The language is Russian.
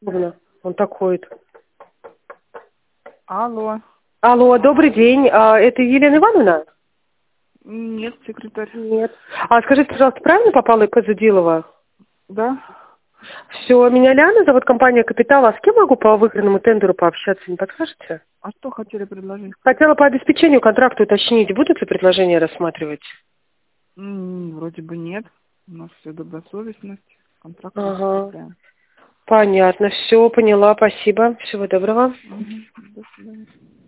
Он так ходит. Алло. Алло, добрый день. Это Елена Ивановна? Нет, секретарь. Нет. Скажите, пожалуйста, правильно попала ИП Задилова? Да? Все, меня Ляна зовут, компания «Капитал». А с кем могу по выигранному тендеру пообщаться, не подскажете? А что хотели предложить? Хотела по обеспечению контракта уточнить, будут ли предложения рассматривать? Вроде бы нет. У нас все добросовестность. Контракт не Ага, составляем. понятно, все, поняла, спасибо. Всего доброго. До свидания.